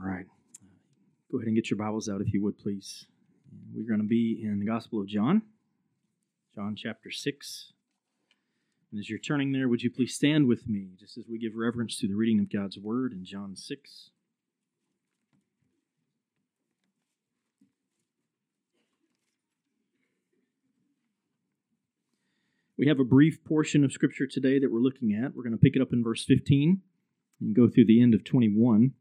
All right. Go ahead and get your Bibles out if you would, please. We're going to be in the Gospel of John, John chapter 6. And as you're turning there, would you please stand with me just as we give reverence to the reading of God's Word in John 6. We have a brief portion of Scripture today that we're looking at. We're going to pick it up in verse 15 and go through the end of 21.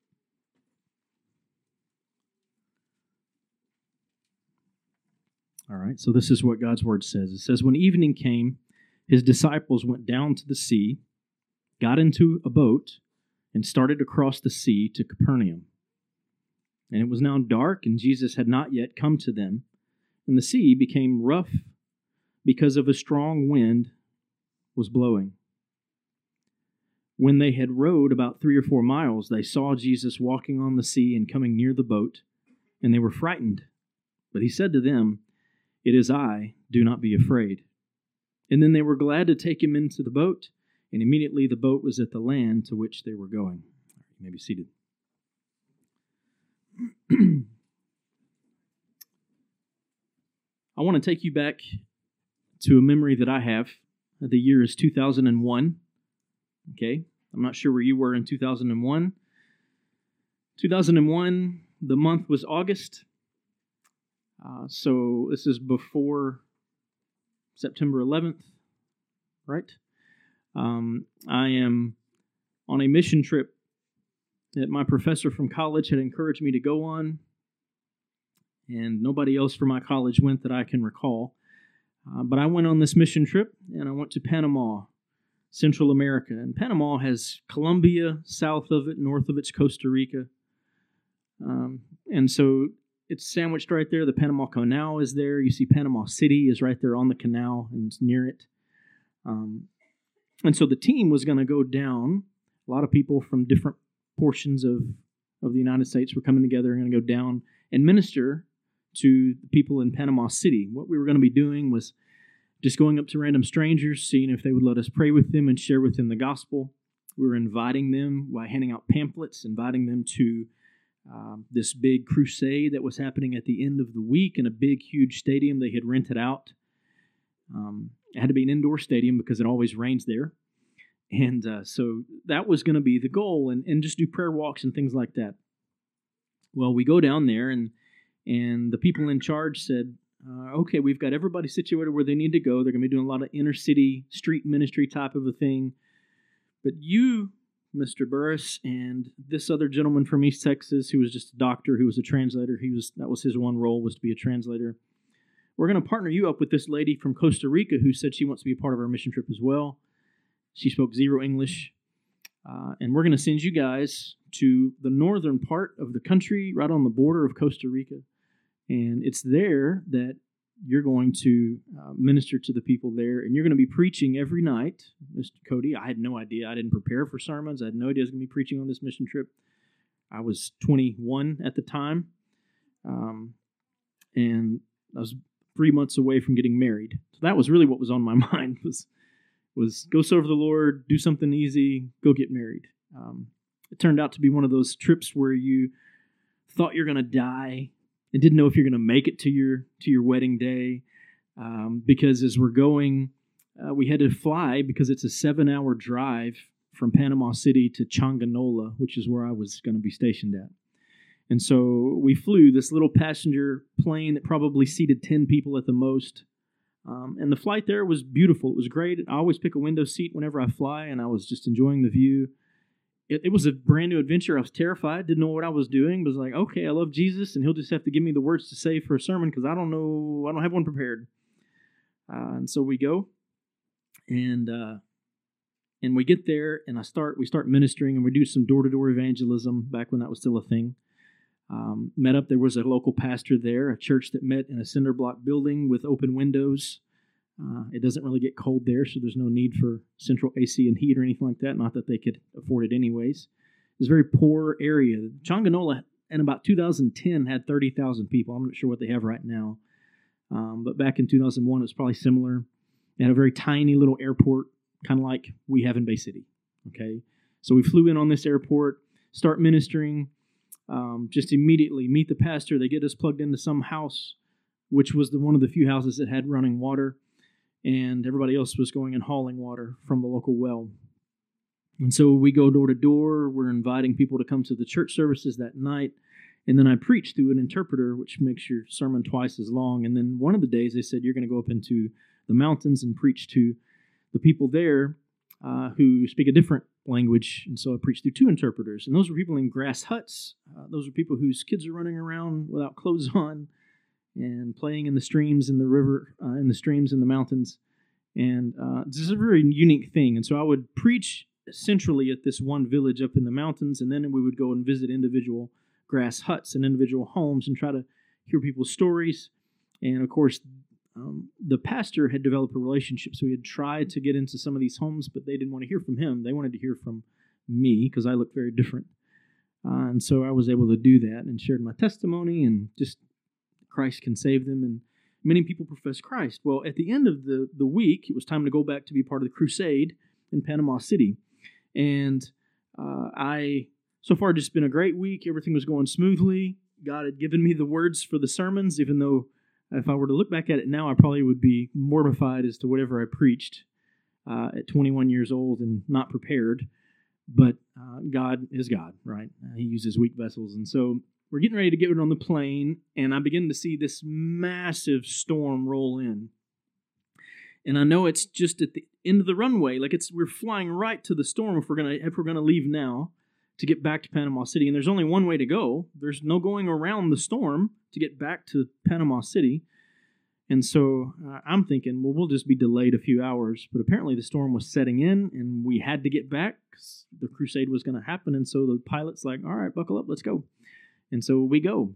All right, so this is what God's Word says. It says, "When evening came, his disciples went down to the sea, got into a boat, and started across the sea to Capernaum. And it was now dark, and Jesus had not yet come to them. And the sea became rough because of a strong wind was blowing. When they had rowed about 3 or 4 miles, they saw Jesus walking on the sea and coming near the boat, and they were frightened. But he said to them, 'It is I, do not be afraid.' And then they were glad to take him into the boat, and immediately the boat was at the land to which they were going." You may be seated. I want to take you back to a memory that I have. The year is 2001. Okay, I'm not sure where you were in 2001. 2001, the month was August. So this is before September 11th, right? I am on a mission trip that my professor from college had encouraged me to go on, and nobody else from my college went that I can recall. But I went on this mission trip, and I went to Panama, Central America. And Panama has Colombia south of it, north of it's Costa Rica. And so it's sandwiched right there. The Panama Canal is there. You see Panama City is right there on the canal, and it's near it. And so the team was going to go down. A lot of people from different portions of the United States were coming together and going to go down and minister to the people in Panama City. What we were going to be doing was just going up to random strangers, seeing if they would let us pray with them and share with them the gospel. We were inviting them by handing out pamphlets, inviting them to this big crusade that was happening at the end of the week in a big, huge stadium they had rented out. It had to be an indoor stadium because it always rains there. And so that was going to be the goal, and just do prayer walks and things like that. Well, we go down there, and the people in charge said, okay, we've got everybody situated where they need to go. They're going to be doing a lot of inner city street ministry type of a thing. But you, Mr. Burris, and this other gentleman from East Texas who was just a doctor, who was a translator, that was his one role, was to be a translator. We're going to partner you up with this lady from Costa Rica who said she wants to be a part of our mission trip as well. She spoke zero English. And we're going to send you guys to the northern part of the country, right on the border of Costa Rica. And it's there that you're going to minister to the people there, and you're going to be preaching every night. Mr. Cody, I had no idea. I didn't prepare for sermons. I had no idea I was going to be preaching on this mission trip. I was 21 at the time, and I was 3 months away from getting married. So that was really what was on my mind, was go serve the Lord, do something easy, go get married. It turned out to be one of those trips where you thought you're going to die and didn't know if you're going to make it to your wedding day, because as we're going, we had to fly because it's a 7-hour drive from Panama City to Changanola, which is where I was going to be stationed at. And so we flew this little passenger plane that probably seated 10 people at the most. And the flight there was beautiful. It was great. I always pick a window seat whenever I fly, and I was just enjoying the view. It was a brand new adventure. I was terrified, didn't know what I was doing, but was like, okay, I love Jesus, and he'll just have to give me the words to say for a sermon because I don't have one prepared. And so we go, and we get there, and we start ministering, and we do some door-to-door evangelism back when that was still a thing. Met up, there was a local pastor there, a church that met in a cinder block building with open windows. It doesn't really get cold there, so there's no need for central AC and heat or anything like that. Not that they could afford it anyways. It's a very poor area. Changanola, in about 2010, had 30,000 people. I'm not sure what they have right now. But back in 2001, it was probably similar. They had a very tiny little airport, kind of like we have in Bay City. Okay, so we flew in on this airport, start ministering. just immediately meet the pastor. They get us plugged into some house, which was one of the few houses that had running water, and everybody else was going and hauling water from the local well. And so we go door to door. We're inviting people to come to the church services that night. And then I preach through an interpreter, which makes your sermon twice as long. And then one of the days they said, you're going to go up into the mountains and preach to the people there who speak a different language. And so I preached through two interpreters. And those were people in grass huts. Those are people whose kids are running around without clothes on and playing in the streams in the river, in the streams in the mountains. And this is a very unique thing. And so I would preach centrally at this one village up in the mountains, and then we would go and visit individual grass huts and individual homes and try to hear people's stories. And of course, the pastor had developed a relationship, so he had tried to get into some of these homes, but they didn't want to hear from him. They wanted to hear from me because I look very different. And so I was able to do that and shared my testimony, and just Christ can save them. And many people profess Christ. Well, at the end of the week, it was time to go back to be part of the crusade in Panama City. And so far, just been a great week. Everything was going smoothly. God had given me the words for the sermons, even though if I were to look back at it now, I probably would be mortified as to whatever I preached at 21 years old and not prepared. But God is God, right? He uses weak vessels. And so we're getting ready to get on the plane, and I begin to see this massive storm roll in. And I know it's just at the end of the runway, like we're flying right to the storm if we're gonna leave now to get back to Panama City. And there's only one way to go. There's no going around the storm to get back to Panama City. And so I'm thinking, well, we'll just be delayed a few hours. But apparently the storm was setting in, and we had to get back because the crusade was going to happen. And so the pilot's like, all right, buckle up, let's go. And so we go.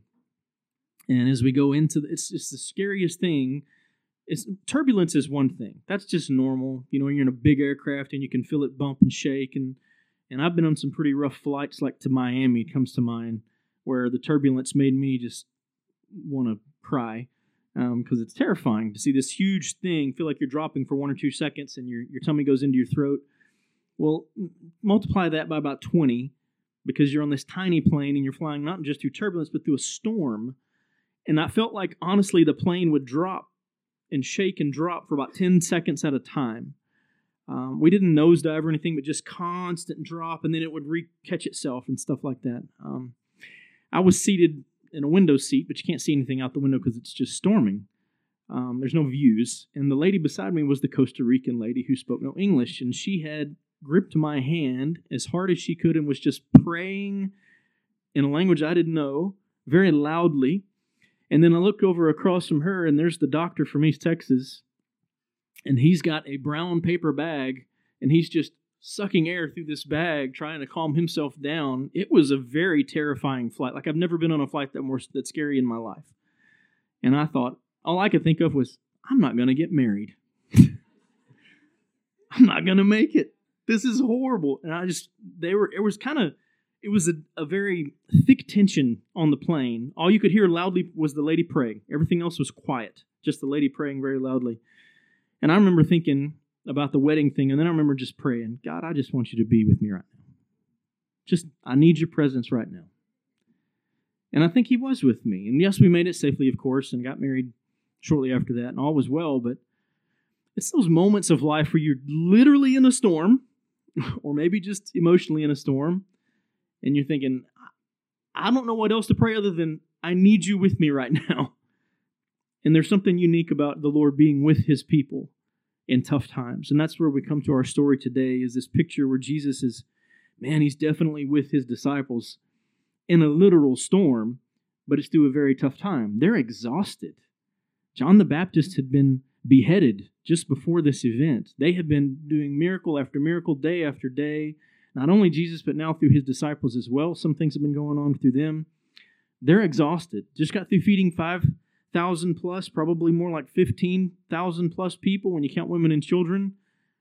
And as we go into it's the scariest thing. Turbulence is one thing. That's just normal. You know, you're in a big aircraft and you can feel it bump and shake. And I've been on some pretty rough flights, like to Miami comes to mind, where the turbulence made me just want to cry because it's terrifying to see this huge thing, feel like you're dropping for 1 or 2 seconds and your tummy goes into your throat. Well, multiply that by about 20 because you're on this tiny plane and you're flying not just through turbulence but through a storm. And I felt like, honestly, the plane would drop and shake and drop for about 10 seconds at a time. We didn't nosedive or anything, but just constant drop, and then it would catch itself and stuff like that. I was seated in a window seat, but you can't see anything out the window because it's just storming. There's no views. And the lady beside me was the Costa Rican lady who spoke no English, and she had gripped my hand as hard as she could and was just praying in a language I didn't know, very loudly. And then I look over across from her, and there's the doctor from East Texas, and he's got a brown paper bag, and he's just sucking air through this bag, trying to calm himself down. It was a very terrifying flight. Like, I've never been on a flight that's scary in my life. And I thought, all I could think of was, I'm not going to get married. I'm not going to make it. This is horrible. And it was a very thick tension on the plane. All you could hear loudly was the lady praying. Everything else was quiet. Just the lady praying very loudly. And I remember thinking about the wedding thing, and then I remember just praying, God, I just want you to be with me right now. I need your presence right now. And I think he was with me. And yes, we made it safely, of course, and got married shortly after that, and all was well, but it's those moments of life where you're literally in a storm, or maybe just emotionally in a storm, and you're thinking, I don't know what else to pray other than, I need you with me right now. And there's something unique about the Lord being with his people in tough times. And that's where we come to our story today, is this picture where Jesus is, he's definitely with his disciples in a literal storm, but it's through a very tough time. They're exhausted. John the Baptist had been beheaded just before this event. They had been doing miracle after miracle, day after day. Not only Jesus, but now through his disciples as well. Some things have been going on through them. They're exhausted. Just got through feeding 5,000 plus, probably more like 15,000 plus people when you count women and children.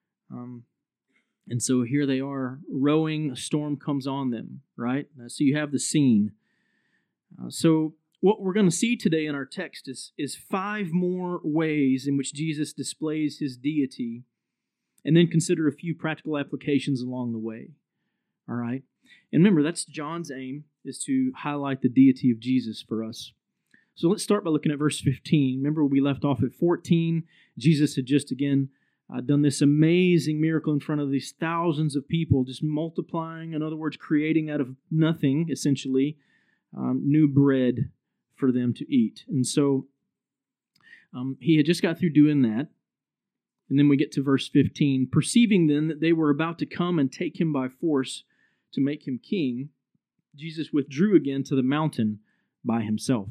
And so here they are rowing, a storm comes on them, right? So you have the scene. So what we're going to see today in our text is 5 more ways in which Jesus displays his deity, and then consider a few practical applications along the way. All right? And remember, that's John's aim, is to highlight the deity of Jesus for us. So let's start by looking at verse 15. Remember, we left off at 14. Jesus had just, again, done this amazing miracle in front of these thousands of people, just multiplying, in other words, creating out of nothing, essentially, new bread for them to eat. And so he had just got through doing that. And then we get to verse 15. Perceiving then that they were about to come and take him by force to make him king, Jesus withdrew again to the mountain by himself.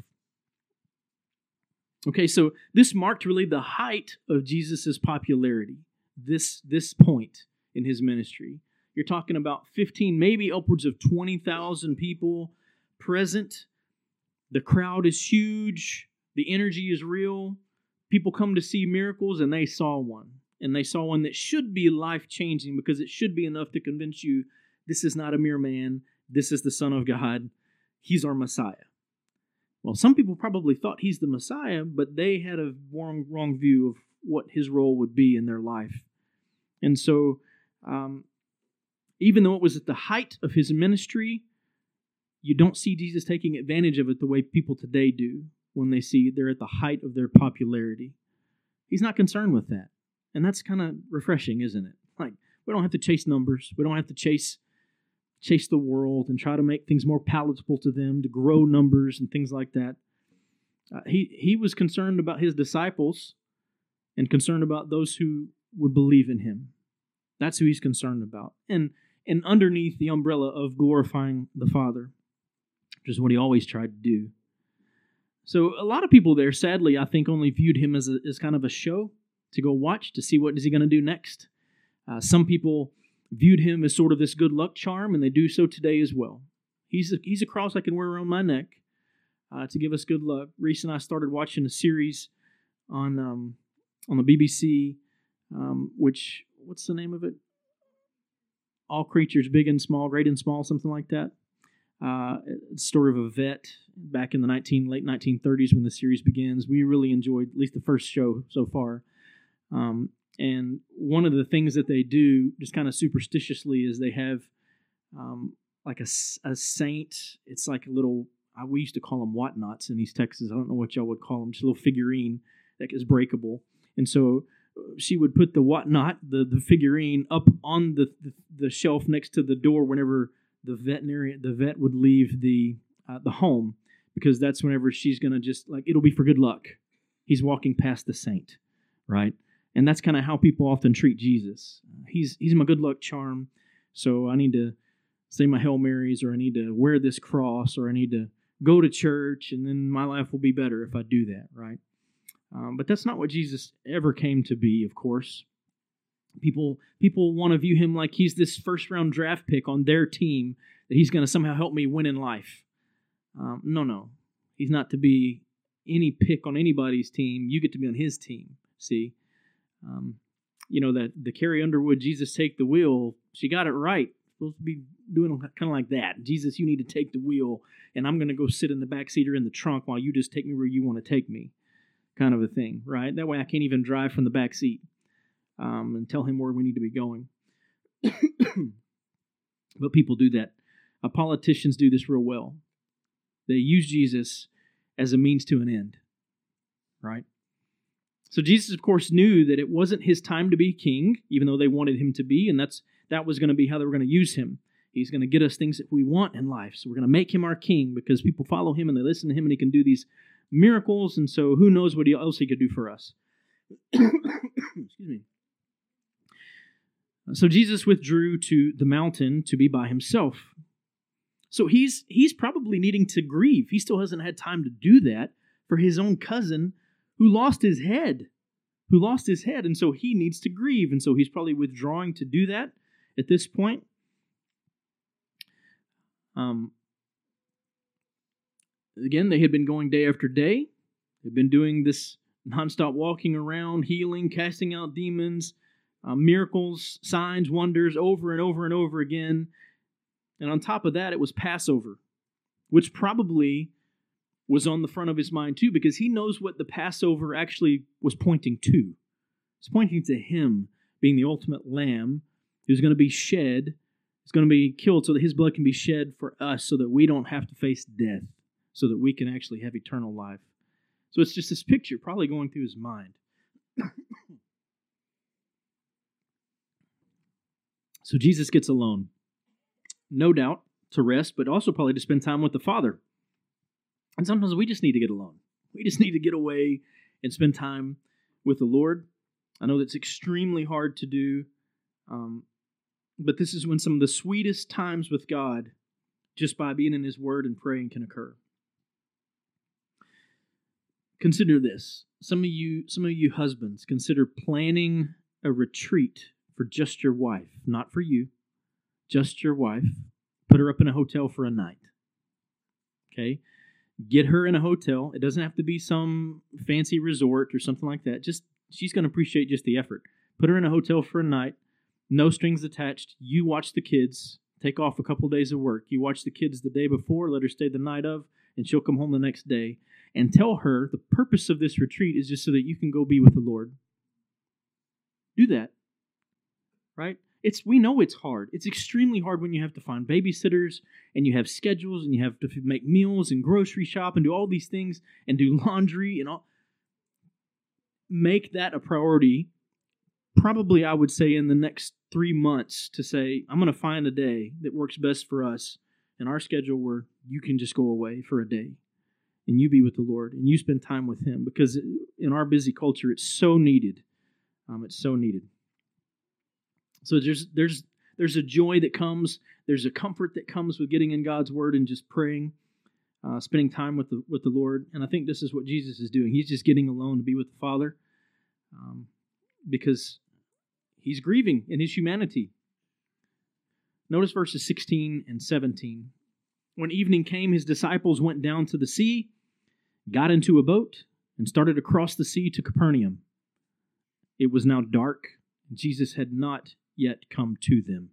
Okay, so this marked really the height of Jesus' popularity, this point in his ministry. You're talking about 15, maybe upwards of 20,000 people present. The crowd is huge. The energy is real. People come to see miracles, and they saw one. And they saw one that should be life-changing, because it should be enough to convince you this is not a mere man. This is the Son of God. He's our Messiah. Well, some people probably thought he's the Messiah, but they had a wrong view of what his role would be in their life. And so, even though it was at the height of his ministry, you don't see Jesus taking advantage of it the way people today do when they see they're at the height of their popularity. He's not concerned with that. And that's kind of refreshing, isn't it? Like, we don't have to chase numbers. We don't have to chase the world and try to make things more palatable to them, to grow numbers and things like that. He was concerned about his disciples and concerned about those who would believe in him. That's who he's concerned about. And underneath the umbrella of glorifying the Father, which is what he always tried to do. So a lot of people there, sadly, I think only viewed him as kind of a show to go watch, to see what is he going to do next. Some people viewed him as sort of this good luck charm, and they do so today as well. He's a cross I can wear around my neck to give us good luck. Reese and I started watching a series on the BBC, which, what's the name of it? All Creatures, Big and Small, Great and Small, something like that. It's the story of a vet back in the late 1930s when the series begins. We really enjoyed at least the first show so far. And one of the things that they do, just kind of superstitiously, is they have like a saint. It's like a little, we used to call them whatnots in East Texas. I don't know what y'all would call them. Just a little figurine that is breakable. And so she would put the whatnot, the figurine, up on the shelf next to the door whenever the vet would leave the home, because that's whenever she's going to just, like, it'll be for good luck. He's walking past the saint, right? And that's kind of how people often treat Jesus. He's my good luck charm, so I need to say my Hail Marys, or I need to wear this cross, or I need to go to church, and then my life will be better if I do that, right? But that's not what Jesus ever came to be, of course. People want to view him like he's this first-round draft pick on their team, that he's going to somehow help me win in life. No. He's not to be any pick on anybody's team. You get to be on his team, see? That the Carrie Underwood, Jesus take the wheel, she got it right. Supposed to be doing kind of like that. Jesus, you need to take the wheel, and I'm going to go sit in the back seat or in the trunk while you just take me where you want to take me, kind of a thing, right? That way I can't even drive from the back seat and tell him where we need to be going. But people do that. Politicians do this real well. They use Jesus as a means to an end, right? So Jesus, of course, knew that it wasn't his time to be king, even though they wanted him to be, and that was going to be how they were going to use him. He's going to get us things that we want in life, so we're going to make him our king because people follow him and they listen to him, and he can do these miracles, and so who knows what else he could do for us. Excuse me. So Jesus withdrew to the mountain to be by himself. So he's probably needing to grieve. He still hasn't had time to do that for his own cousin who lost his head. And so he needs to grieve. And so he's probably withdrawing to do that at this point. Again, they had been going day after day. They've been doing this nonstop walking around, healing, casting out demons, miracles, signs, wonders, over and over and over again. And on top of that, it was Passover, which probably was on the front of his mind too, because he knows what the Passover actually was pointing to. It's pointing to him being the ultimate lamb who's going to be shed He's going to be killed so that his blood can be shed for us, so that we don't have to face death, so that we can actually have eternal life. So it's just this picture probably going through his mind. So Jesus gets alone, no doubt, to rest, but also probably to spend time with the Father. And sometimes we just need to get alone. We just need to get away and spend time with the Lord. I know that's extremely hard to do, but this is when some of the sweetest times with God, just by being in His Word and praying, can occur. Consider this. Some of you husbands, consider planning a retreat for just your wife, not for you, just your wife. Put her up in a hotel for a night. Okay? Get her in a hotel. It doesn't have to be some fancy resort or something like that. Just she's going to appreciate just the effort. Put her in a hotel for a night, no strings attached. You watch the kids. Take off a couple days of work. You watch the kids the day before, let her stay the night of, and she'll come home the next day. And tell her the purpose of this retreat is just so that you can go be with the Lord. Do that. Right? We know it's hard. It's extremely hard when you have to find babysitters and you have schedules and you have to make meals and grocery shop and do all these things and do laundry and all. Make that a priority. Probably, I would say, in the next 3 months to say, I'm going to find a day that works best for us in our schedule where you can just go away for a day and you be with the Lord and you spend time with Him, because in our busy culture, it's so needed. It's so needed. So there's a joy that comes, there's a comfort that comes with getting in God's Word and just praying, spending time with the Lord. And I think this is what Jesus is doing. He's just getting alone to be with the Father, because He's grieving in His humanity. Notice verses 16 and 17. When evening came, His disciples went down to the sea, got into a boat, and started across the sea to Capernaum. It was now dark, and Jesus had not yet come to them.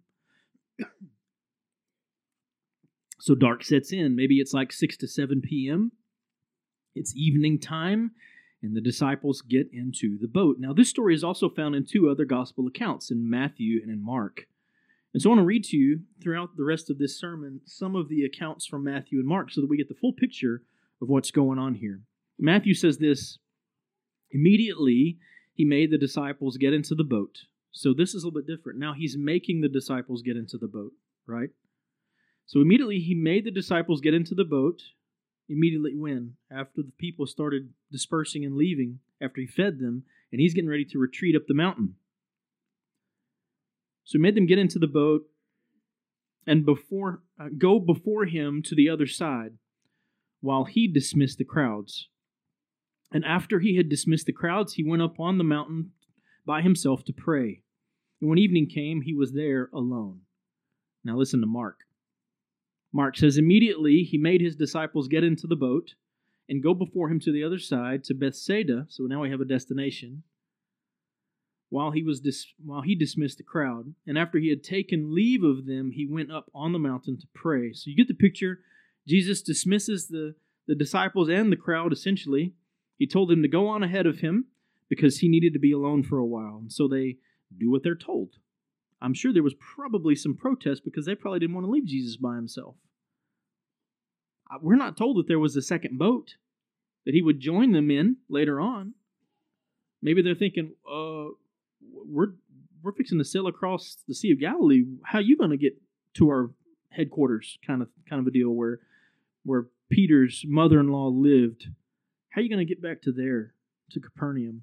So dark sets in. Maybe it's like 6 to 7 p.m. It's evening time, and the disciples get into the boat. Now, this story is also found in 2 other gospel accounts, in Matthew and in Mark. And so I want to read to you throughout the rest of this sermon some of the accounts from Matthew and Mark so that we get the full picture of what's going on here. Matthew says this: immediately He made the disciples get into the boat. So this is a little bit different. Now He's making the disciples get into the boat, right? So immediately He made the disciples get into the boat. Immediately when? After the people started dispersing and leaving, after He fed them, and He's getting ready to retreat up the mountain. So He made them get into the boat and go before Him to the other side while He dismissed the crowds. And after He had dismissed the crowds, He went up on the mountain by Himself to pray. And when evening came, He was there alone. Now listen to Mark. Mark says, immediately He made His disciples get into the boat and go before Him to the other side, to Bethsaida. So now we have a destination. While He dismissed the crowd. And after He had taken leave of them, He went up on the mountain to pray. So you get the picture. Jesus dismisses the disciples and the crowd, essentially. He told them to go on ahead of Him because He needed to be alone for a while. And so they do what they're told. I'm sure there was probably some protest because they probably didn't want to leave Jesus by Himself. We're not told that there was a second boat that He would join them in later on. Maybe they're thinking, we're fixing to sail across the Sea of Galilee. How are you going to get to our headquarters? Kind of a deal where Peter's mother-in-law lived. How are you going to get back to there, to Capernaum,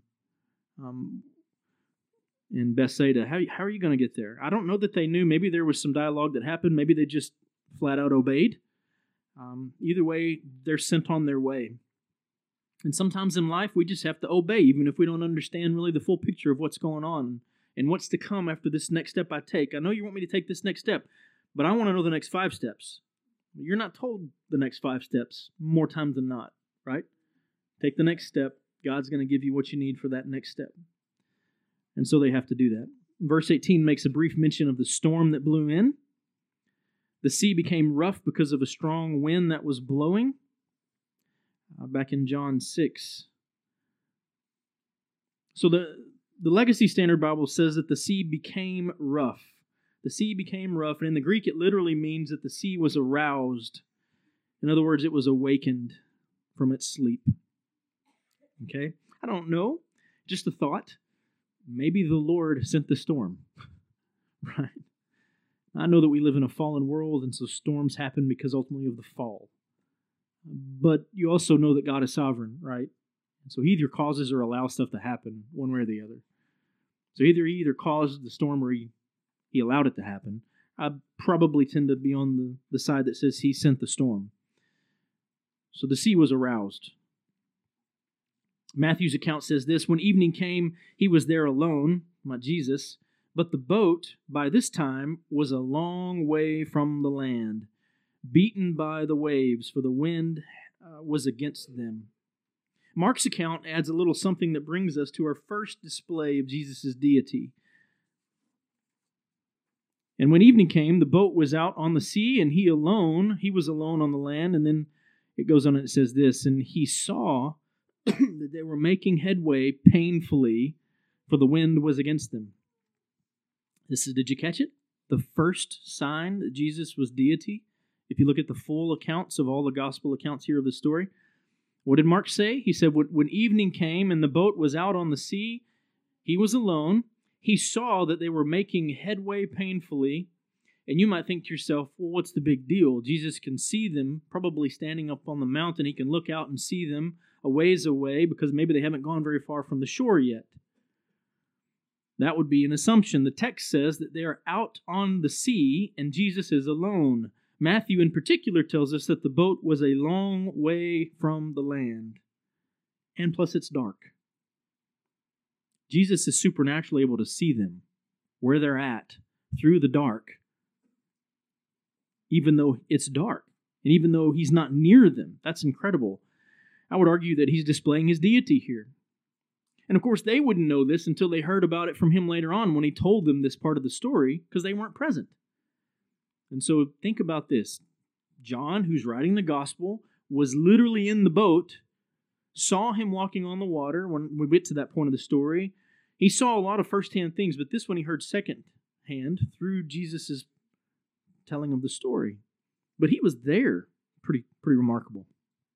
in Bethsaida? How are you going to get there? I don't know that they knew. Maybe there was some dialogue that happened. Maybe they just flat out obeyed. Either way, they're sent on their way. And sometimes in life, we just have to obey, even if we don't understand really the full picture of what's going on and what's to come after this next step I take. I know you want me to take this next step, but I want to know the next 5 steps. You're not told the next 5 steps more times than not, right? Take the next step. God's going to give you what you need for that next step. And so they have to do that. Verse 18 makes a brief mention of the storm that blew in. The sea became rough because of a strong wind that was blowing. Back in John 6. So the Legacy Standard Bible says that the sea became rough. the sea became rough. And in the Greek, it literally means that the sea was aroused. In other words, it was awakened from its sleep. Okay? I don't know. Just a thought. Maybe the Lord sent the storm. Right? I know that we live in a fallen world, and so storms happen because ultimately of the fall. But you also know that God is sovereign, right? And so He either causes or allows stuff to happen, one way or the other. So He either caused the storm or He allowed it to happen. I probably tend to be on the side that says He sent the storm. So the sea was aroused. Matthew's account says this: when evening came, He was there alone, not Jesus, but the boat by this time was a long way from the land, beaten by the waves, for the wind was against them. Mark's account adds a little something that brings us to our first display of Jesus' deity. And when evening came, the boat was out on the sea, and he was alone on the land. And then it goes on and it says this: and he saw that they were making headway painfully, for the wind was against them. Did you catch it? The first sign that Jesus was deity. If you look at the full accounts of all the gospel accounts here of the story, what did Mark say? He said, when evening came and the boat was out on the sea, he was alone. He saw that they were making headway painfully. And you might think to yourself, well, what's the big deal? Jesus can see them, probably standing up on the mountain. He can look out and see them a ways away because maybe they haven't gone very far from the shore yet. That would be an assumption. The text says that they are out on the sea and Jesus is alone. Matthew in particular tells us that the boat was a long way from the land. And plus it's dark. Jesus is supernaturally able to see them where they're at through the dark, even though it's dark and even though He's not near them. That's incredible. I would argue that He's displaying His deity here. And of course, they wouldn't know this until they heard about it from Him later on when He told them this part of the story, because they weren't present. And so think about this. John, who's writing the gospel, was literally in the boat, saw Him walking on the water when we get to that point of the story. He saw a lot of firsthand things, but this one he heard secondhand through Jesus' telling of the story. But He was there. Pretty remarkable.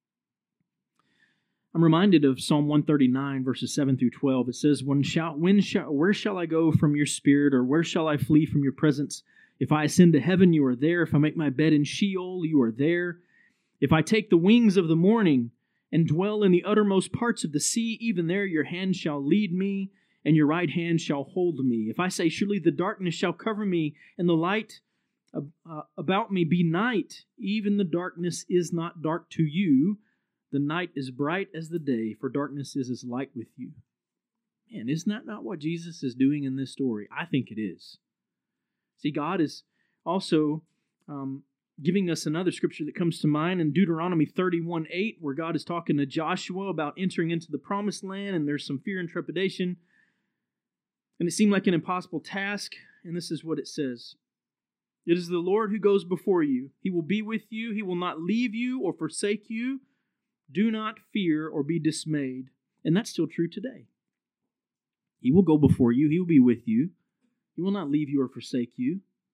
I'm reminded of Psalm 139, verses 7 through 12. It says, where shall I go from your spirit, or where shall I flee from your presence? If I ascend to heaven, you are there. If I make my bed in Sheol, you are there. If I take the wings of the morning and dwell in the uttermost parts of the sea, even there your hand shall lead me, and your right hand shall hold me. If I say, surely the darkness shall cover me, and the light about me be night, even the darkness is not dark to you. The night is bright as the day, for darkness is as light with you. Man, isn't that not what Jesus is doing in this story? I think it is. See, God is also giving us another scripture that comes to mind in Deuteronomy 31:8, where God is talking to Joshua about entering into the promised land, and there's some fear and trepidation. And it seemed like an impossible task, and this is what it says. It is the Lord who goes before you. He will be with you. He will not leave you or forsake you. Do not fear or be dismayed. And that's still true today. He will go before you. He will be with you. He will not leave you or forsake you.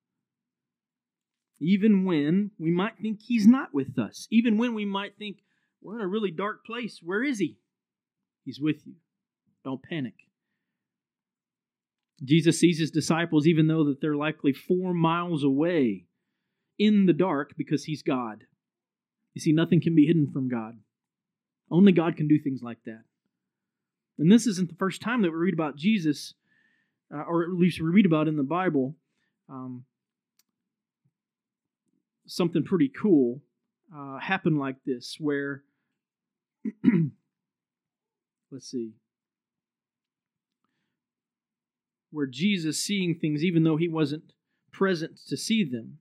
Even when we might think He's not with us. Even when we might think we're in a really dark place. Where is He? He's with you. Don't panic. Jesus sees His disciples even though that they're likely 4 miles away in the dark because He's God. You see, nothing can be hidden from God. Only God can do things like that. And this isn't the first time that we read about Jesus, or at least we read about in the Bible, something pretty cool happened like this, where, where Jesus seeing things even though He wasn't present to see them.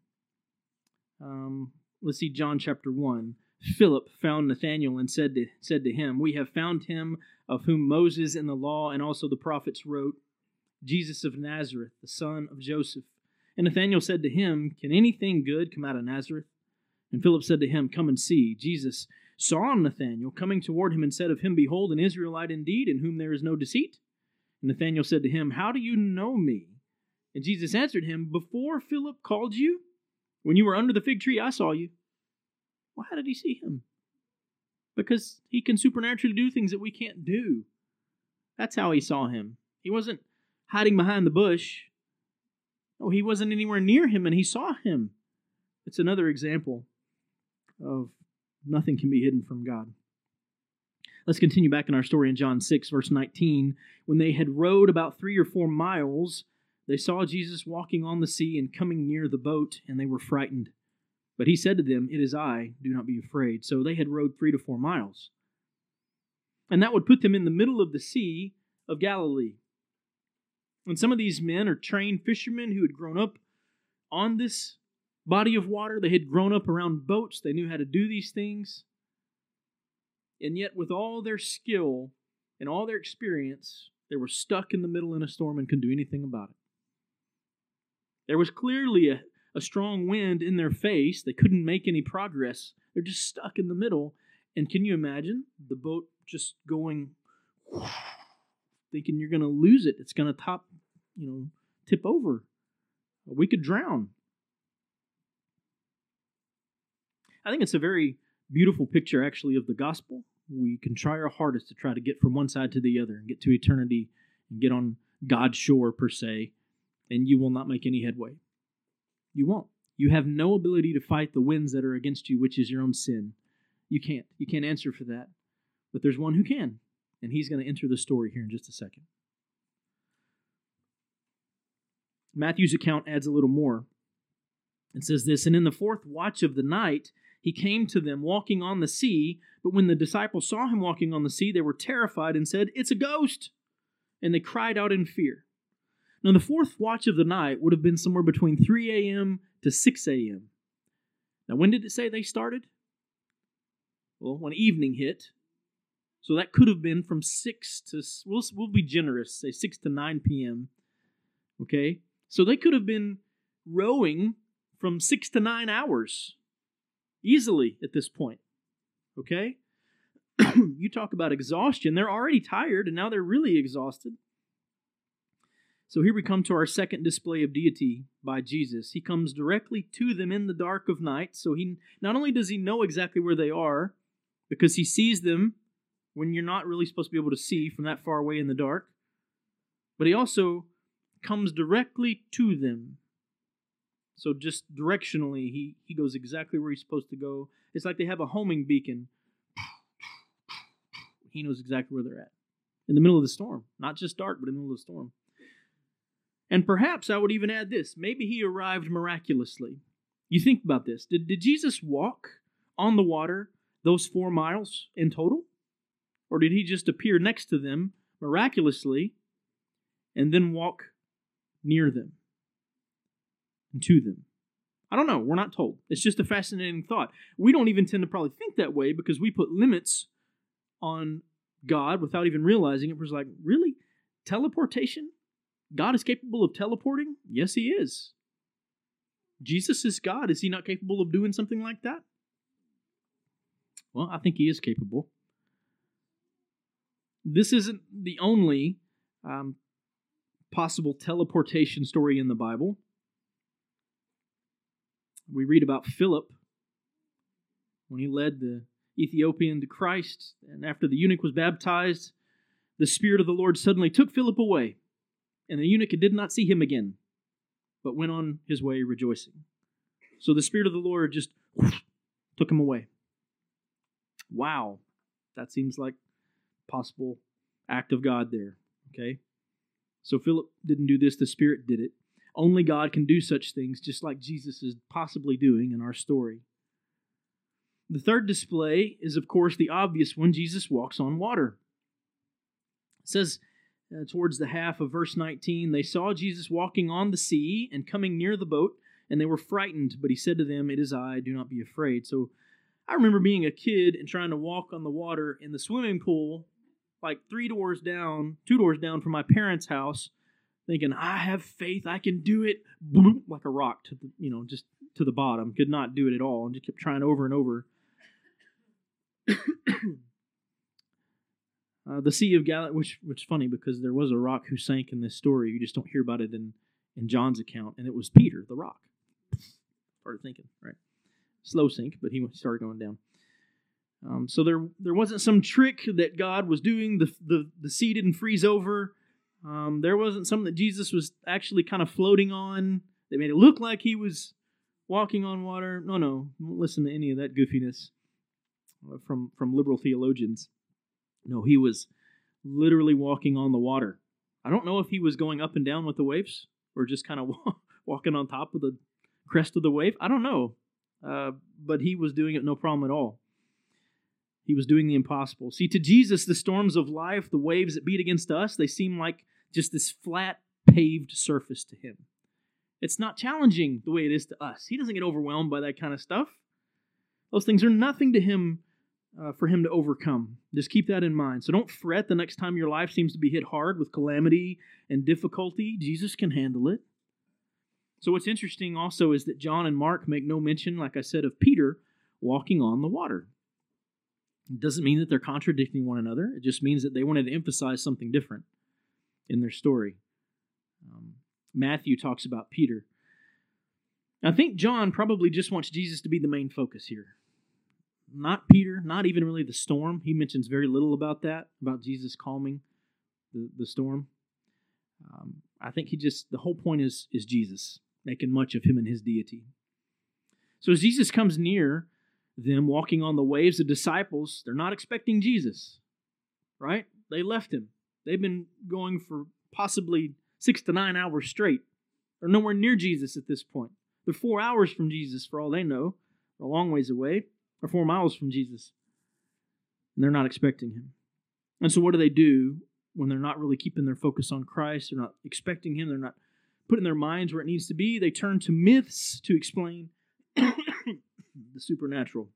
John chapter 1. Philip found Nathanael and said to him, we have found him of whom Moses in the law and also the prophets wrote, Jesus of Nazareth, the son of Joseph. And Nathanael said to him, can anything good come out of Nazareth? And Philip said to him, come and see. Jesus saw Nathanael coming toward him and said of him, behold, an Israelite indeed, in whom there is no deceit. And Nathanael said to him, how do you know me? And Jesus answered him, "Before Philip called you, when you were under the fig tree, I saw you." Well, how did he see him? Because he can supernaturally do things that we can't do. That's how he saw him. He wasn't hiding behind the bush. No, he wasn't anywhere near him, and he saw him. It's another example of nothing can be hidden from God. Let's continue back in our story in John 6, verse 19. When they had rowed about 3 or 4 miles, they saw Jesus walking on the sea and coming near the boat, and they were frightened. But he said to them, "It is I, do not be afraid." So they had rowed 3 to 4 miles. And that would put them in the middle of the Sea of Galilee. And some of these men are trained fishermen who had grown up on this body of water. They had grown up around boats. They knew how to do these things. And yet, with all their skill and all their experience, they were stuck in the middle in a storm and couldn't do anything about it. There was clearly a strong wind in their face. They couldn't make any progress. They're just stuck in the middle. And can you imagine the boat just going, thinking you're going to lose it? It's going to tip over. We could drown. I think it's a very beautiful picture, actually, of the gospel. We can try our hardest to try to get from one side to the other and get to eternity and get on God's shore, per se, and you will not make any headway. You won't. You have no ability to fight the winds that are against you, which is your own sin. You can't. You can't answer for that. But there's one who can, and he's going to enter the story here in just a second. Matthew's account adds a little more. It says this, "And in the 4th watch of the night, he came to them walking on the sea, but when the disciples saw him walking on the sea, they were terrified and said, 'It's a ghost!' And they cried out in fear." Now, the 4th watch of the night would have been somewhere between 3 a.m. to 6 a.m. Now, when did it say they started? Well, when evening hit. So that could have been from 6 to, we'll be generous, say 6 to 9 p.m. Okay? So they could have been rowing from 6 to 9 hours easily at this point. Okay? You talk about exhaustion. They're already tired, and now they're really exhausted. So here we come to our second display of deity by Jesus. He comes directly to them in the dark of night. So he not only does he know exactly where they are, because he sees them when you're not really supposed to be able to see from that far away in the dark, but he also comes directly to them. So just directionally, he goes exactly where he's supposed to go. It's like they have a homing beacon. He knows exactly where they're at. In the middle of the storm. Not just dark, but in the middle of the storm. And perhaps I would even add this. Maybe he arrived miraculously. You think about this. Did Jesus walk on the water those 4 miles in total? Or did he just appear next to them miraculously and then walk near them and to them? I don't know. We're not told. It's just a fascinating thought. We don't even tend to probably think that way because we put limits on God without even realizing it. We're like, really? Teleportation? God is capable of teleporting? Yes, he is. Jesus is God. Is he not capable of doing something like that? Well, I think he is capable. This isn't the only possible teleportation story in the Bible. We read about Philip when he led the Ethiopian to Christ, and after the eunuch was baptized, the Spirit of the Lord suddenly took Philip away, and the eunuch did not see him again, but went on his way rejoicing. So the Spirit of the Lord just took him away. Wow, that seems like a possible act of God there, okay? So Philip didn't do this, the Spirit did it. Only God can do such things, just like Jesus is possibly doing in our story. The third display is, of course, the obvious one. Jesus walks on water. It says towards the half of verse 19, "They saw Jesus walking on the sea and coming near the boat, and they were frightened. But he said to them, 'It is I, do not be afraid.'" So I remember being a kid and trying to walk on the water in the swimming pool, like 2 doors down from my parents' house, thinking, I have faith, I can do it, boom, like a rock to the, just to the bottom. Could not do it at all, and just kept trying over and over. The Sea of Galilee, which is funny because there was a rock who sank in this story. You just don't hear about it in in John's account, and it was Peter, the rock. Started thinking, right? Slow sink, but he started going down. So there wasn't some trick that God was doing. The sea didn't freeze over. There wasn't something that Jesus was actually kind of floating on that made it look like he was walking on water. No. Don't listen to any of that goofiness from liberal theologians. No, he was literally walking on the water. I don't know if he was going up and down with the waves or just kind of walking on top of the crest of the wave. I don't know. But he was doing it no problem at all. He was doing the impossible. See, to Jesus, the storms of life, the waves that beat against us, they seem like just this flat, paved surface to him. It's not challenging the way it is to us. He doesn't get overwhelmed by that kind of stuff. Those things are nothing to him for him to overcome. Just keep that in mind. So don't fret the next time your life seems to be hit hard with calamity and difficulty. Jesus can handle it. So what's interesting also is that John and Mark make no mention, like I said, of Peter walking on the water. It doesn't mean that they're contradicting one another. It just means that they wanted to emphasize something different in their story. Matthew talks about Peter. I think John probably just wants Jesus to be the main focus here. Not Peter, not even really the storm. He mentions very little about that, about Jesus calming the storm. I think the whole point is Jesus, making much of him and his deity. So as Jesus comes near them walking on the waves, the disciples, they're not expecting Jesus, right? They left him. They've been going for possibly 6 to 9 hours straight. They're nowhere near Jesus at this point. They're 4 hours from Jesus for all they know, a long ways away, or 4 miles from Jesus. And they're not expecting him. And so what do they do when they're not really keeping their focus on Christ? They're not expecting him. They're not putting their minds where it needs to be. They turn to myths to explain the supernatural.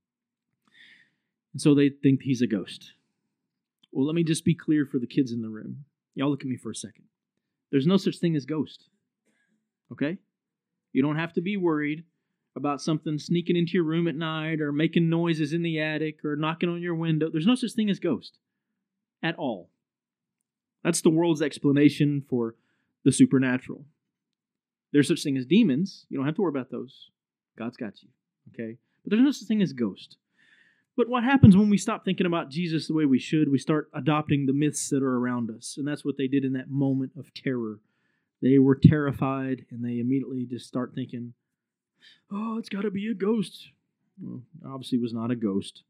And so they think he's a ghost. Well, let me just be clear for the kids in the room. Y'all look at me for a second. There's no such thing as ghost. Okay? You don't have to be worried about something sneaking into your room at night or making noises in the attic or knocking on your window. There's no such thing as ghost at all. That's the world's explanation for the supernatural. There's such thing as demons. You don't have to worry about those. God's got you. Okay? But there's no such thing as ghost. But what happens when we stop thinking about Jesus the way we should? We start adopting the myths that are around us. And that's what they did in that moment of terror. They were terrified, and they immediately just start thinking, oh, it's got to be a ghost. Well, obviously it was not a ghost.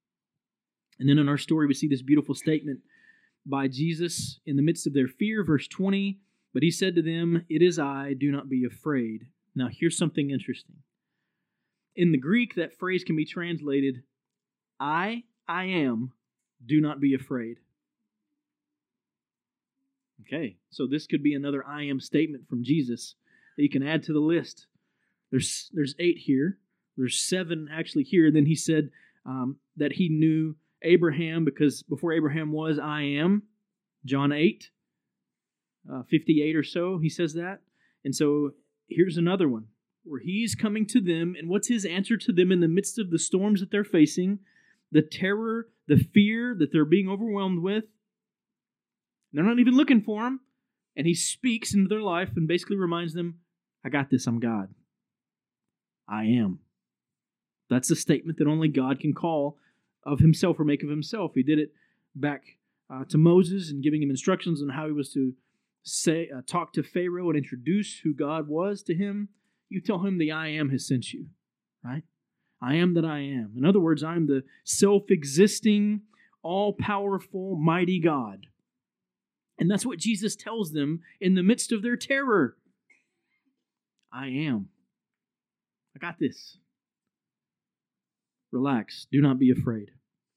And then in our story, we see this beautiful statement by Jesus in the midst of their fear, verse 20, but he said to them, it is I, do not be afraid. Now here's something interesting. In the Greek, that phrase can be translated, I am, do not be afraid. Okay, so this could be another I am statement from Jesus that you can add to the list. There's 8 here. There's 7 actually here. And then he said that he knew Abraham because before Abraham was, I am. John 8, 58 or so, he says that. And so here's another one where he's coming to them. And what's his answer to them in the midst of the storms that they're facing? The terror, the fear that they're being overwhelmed with. They're not even looking for him. And he speaks into their life and basically reminds them, I got this, I'm God. I am. That's a statement that only God can call of himself or make of himself. He did it back to Moses and giving him instructions on how he was to talk to Pharaoh and introduce who God was to him. You tell him the I am has sent you, right? I am that I am. In other words, I am the self-existing, all-powerful, mighty God. And that's what Jesus tells them in the midst of their terror. I am. I got this. Relax. Do not be afraid.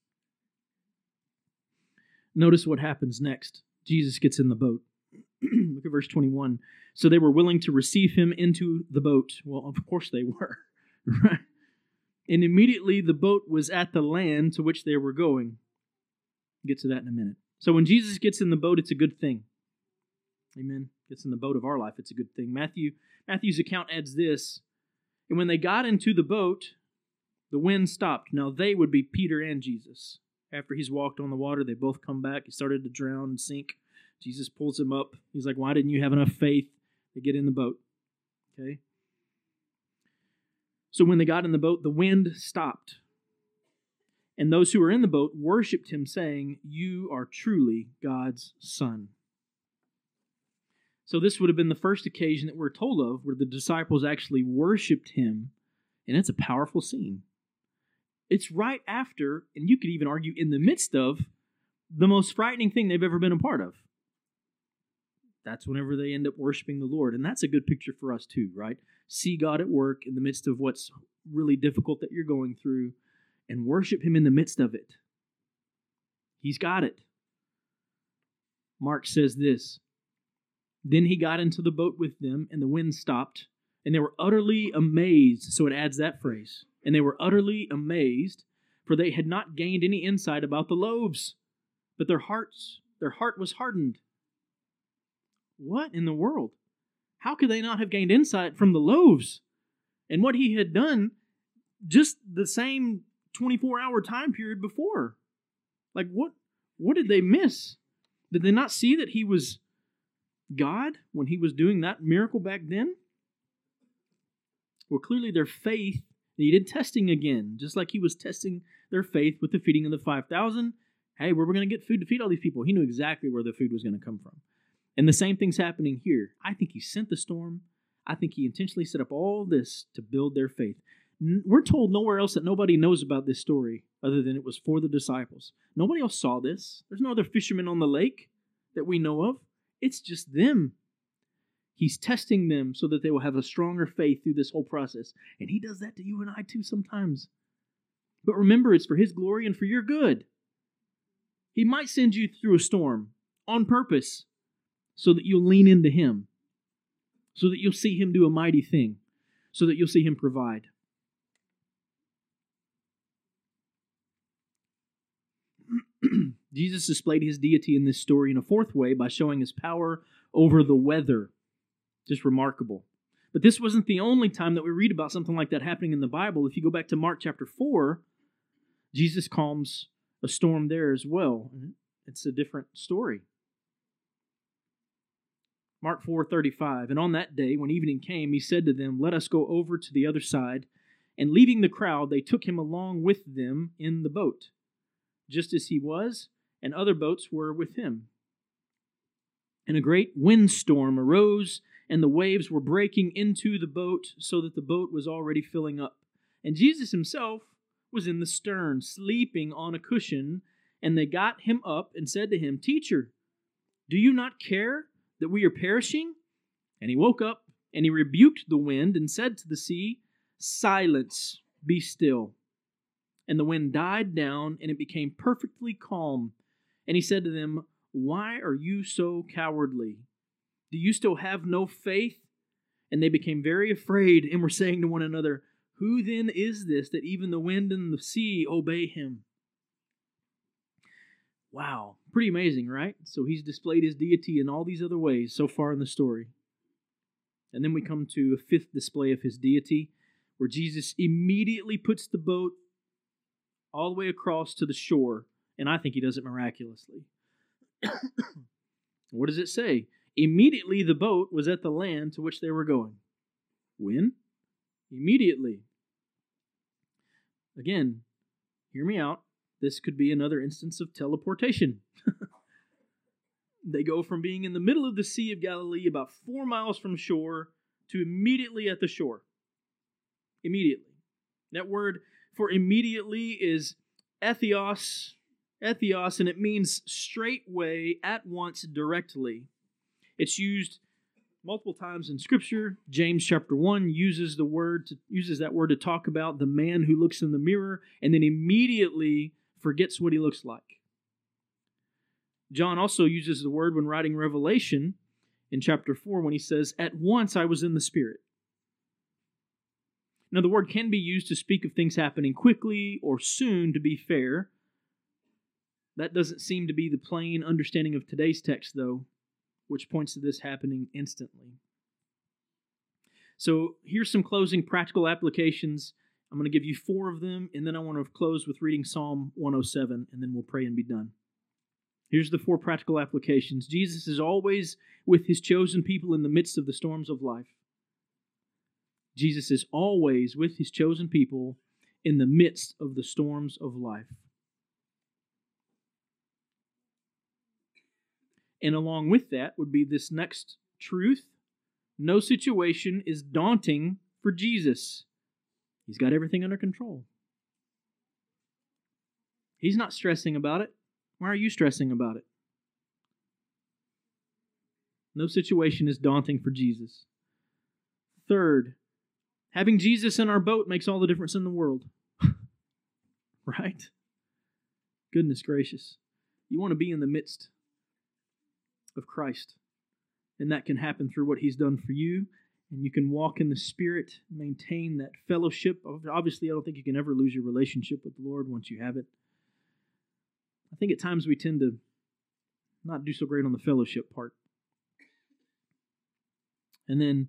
Notice what happens next. Jesus gets in the boat. Look at verse 21. So they were willing to receive him into the boat. Well, of course they were. Right? And immediately the boat was at the land to which they were going. We'll get to that in a minute. So when Jesus gets in the boat, it's a good thing. Amen. Gets in the boat of our life, it's a good thing. Matthew's account adds this. And when they got into the boat, the wind stopped. Now they would be Peter and Jesus. After he's walked on the water, they both come back. He started to drown and sink. Jesus pulls him up. He's like, why didn't you have enough faith? They get in the boat. Okay? So when they got in the boat, the wind stopped. And those who were in the boat worshiped him, saying, "You are truly God's Son." So this would have been the first occasion that we're told of where the disciples actually worshiped him. And it's a powerful scene. It's right after, and you could even argue in the midst of, the most frightening thing they've ever been a part of. That's whenever they end up worshiping the Lord. And that's a good picture for us too, right? See God at work in the midst of what's really difficult that you're going through and worship him in the midst of it. He's got it. Mark says this, "Then he got into the boat with them, and the wind stopped, and they were utterly amazed." So it adds that phrase. "And they were utterly amazed, for they had not gained any insight about the loaves, but their heart was hardened." What in the world? How could they not have gained insight from the loaves and what he had done just the same 24-hour time period before? Like, what did they miss? Did they not see that he was God when he was doing that miracle back then? Well, clearly their faith needed testing again, just like he was testing their faith with the feeding of the 5,000. Hey, where we're going to get food to feed all these people? He knew exactly where the food was going to come from. And the same thing's happening here. I think he sent the storm. I think he intentionally set up all this to build their faith. We're told nowhere else that nobody knows about this story other than it was for the disciples. Nobody else saw this. There's no other fishermen on the lake that we know of. It's just them. He's testing them so that they will have a stronger faith through this whole process. And he does that to you and I too sometimes. But remember, it's for his glory and for your good. He might send you through a storm on purpose so that you'll lean into him, so that you'll see him do a mighty thing, so that you'll see him provide. Jesus displayed his deity in this story in a fourth way by showing his power over the weather. Just remarkable. But this wasn't the only time that we read about something like that happening in the Bible. If you go back to Mark chapter 4, Jesus calms a storm there as well. It's a different story. Mark 4:35, "And on that day, when evening came, he said to them, 'Let us go over to the other side.' And leaving the crowd, they took him along with them in the boat, just as he was, and other boats were with him. And a great windstorm arose, and the waves were breaking into the boat, so that the boat was already filling up. And Jesus himself was in the stern, sleeping on a cushion. And they got him up and said to him, 'Teacher, do you not care that we are perishing?' And he woke up, and he rebuked the wind and said to the sea, 'Silence, be still.' And the wind died down, and it became perfectly calm. And he said to them, 'Why are you so cowardly? Do you still have no faith?' And they became very afraid and were saying to one another, 'Who then is this that even the wind and the sea obey him?'" Wow, pretty amazing, right? So he's displayed his deity in all these other ways so far in the story. And then we come to a fifth display of his deity, where Jesus immediately puts the boat all the way across to the shore, and I think he does it miraculously. What does it say? Immediately the boat was at the land to which they were going. When? Immediately. Again, hear me out. This could be another instance of teleportation. They go from being in the middle of the Sea of Galilee, about 4 miles from shore, to immediately at the shore. Immediately. That word for immediately is ethios, and it means straightway, at once, directly. It's used multiple times in Scripture. James chapter 1 uses that word to talk about the man who looks in the mirror and then immediately forgets what he looks like. John also uses the word when writing Revelation in chapter 4 when he says, "At once I was in the Spirit." Now, the word can be used to speak of things happening quickly or soon, to be fair. That doesn't seem to be the plain understanding of today's text, though, which points to this happening instantly. So here's some closing practical applications. I'm going to give you 4 of them, and then I want to close with reading Psalm 107, and then we'll pray and be done. Here's the 4 practical applications. Jesus is always with his chosen people in the midst of the storms of life. Jesus is always with his chosen people in the midst of the storms of life. And along with that would be this next truth. No situation is daunting for Jesus. He's got everything under control. He's not stressing about it. Why are you stressing about it? No situation is daunting for Jesus. Third, having Jesus in our boat makes all the difference in the world. Right? Goodness gracious. You want to be in the midst of Christ. And that can happen through what He's done for you. And you can walk in the Spirit, maintain that fellowship. Obviously, I don't think you can ever lose your relationship with the Lord once you have it. I think at times we tend to not do so great on the fellowship part. And then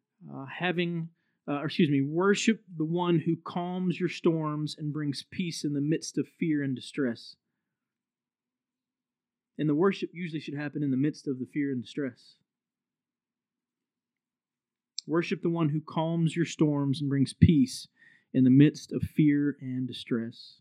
worship the one who calms your storms and brings peace in the midst of fear and distress. And the worship usually should happen in the midst of the fear and distress. Worship the one who calms your storms and brings peace in the midst of fear and distress.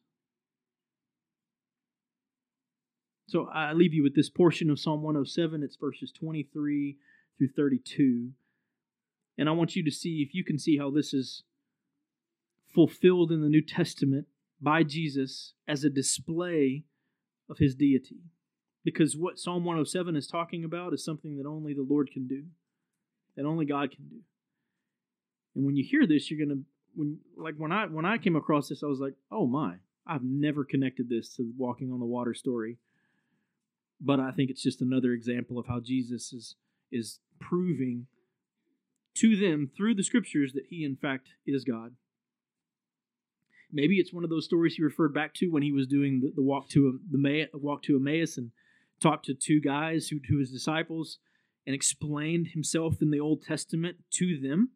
So I leave you with this portion of Psalm 107. It's verses 23 through 32. And I want you to see if you can see how this is fulfilled in the New Testament by Jesus as a display of His deity. Because what Psalm 107 is talking about is something that only the Lord can do, that only God can do. And when you hear this, you're going to, when I came across this, I was like, oh my, I've never connected this to the walking on the water story. But I think it's just another example of how Jesus is proving to them through the Scriptures that He, in fact, is God. Maybe it's one of those stories He referred back to when He was doing the walk to Emmaus and talked to 2 guys who His disciples and explained Himself in the Old Testament to them.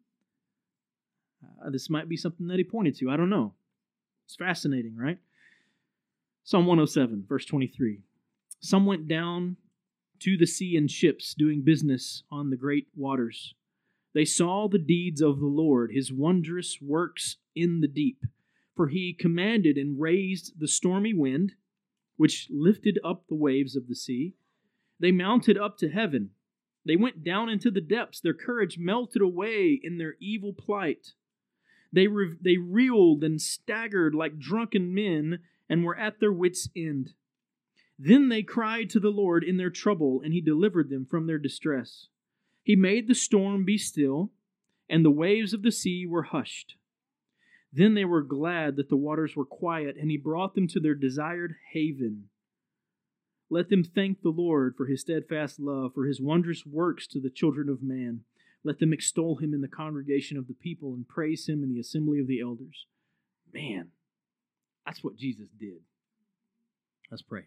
This might be something that He pointed to. I don't know. It's fascinating, right? Psalm 107, verse 23. Some went down to the sea in ships, doing business on the great waters. They saw the deeds of the Lord, His wondrous works in the deep. For He commanded and raised the stormy wind, which lifted up the waves of the sea. They mounted up to heaven. They went down into the depths. Their courage melted away in their evil plight. They reeled and staggered like drunken men and were at their wits' end. Then they cried to the Lord in their trouble, and He delivered them from their distress. He made the storm be still, and the waves of the sea were hushed. Then they were glad that the waters were quiet, and He brought them to their desired haven. Let them thank the Lord for His steadfast love, for His wondrous works to the children of man. Let them extol Him in the congregation of the people and praise Him in the assembly of the elders. Man, that's what Jesus did. Let's pray.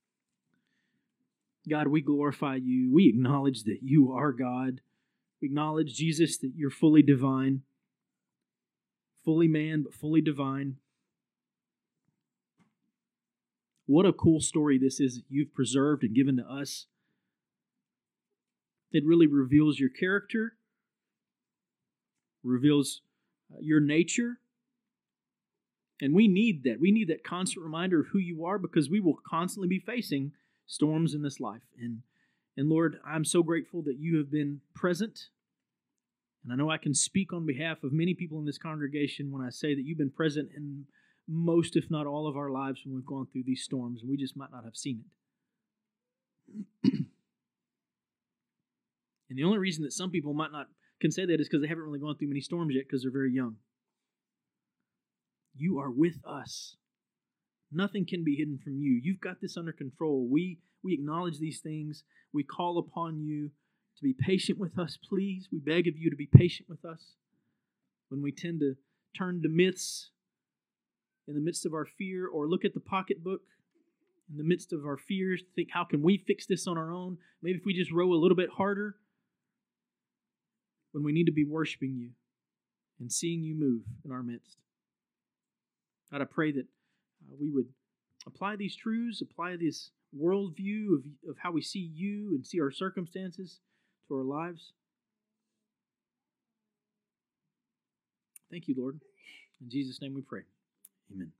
God, we glorify You. We acknowledge that You are God. We acknowledge, Jesus, that You're fully divine. Fully man, but fully divine. What a cool story this is that You've preserved and given to us. It really reveals Your character, reveals Your nature. And we need that. We need that constant reminder of who You are, because we will constantly be facing storms in this life. And Lord, I'm so grateful that You have been present. And I know I can speak on behalf of many people in this congregation when I say that You've been present in most, if not all, of our lives when we've gone through these storms, and we just might not have seen it. And the only reason that some people can say that is because they haven't really gone through many storms yet, because they're very young. You are with us. Nothing can be hidden from You. You've got this under control. We acknowledge these things. We call upon You to be patient with us, please. We beg of You to be patient with us when we tend to turn to myths in the midst of our fear, or look at the pocketbook in the midst of our fears, think, how can we fix this on our own? Maybe if we just row a little bit harder, when we need to be worshiping You and seeing You move in our midst. God, I pray that we would apply these truths, apply this worldview of how we see you and see our circumstances to our lives. Thank you, Lord. In Jesus' name we pray. Amen.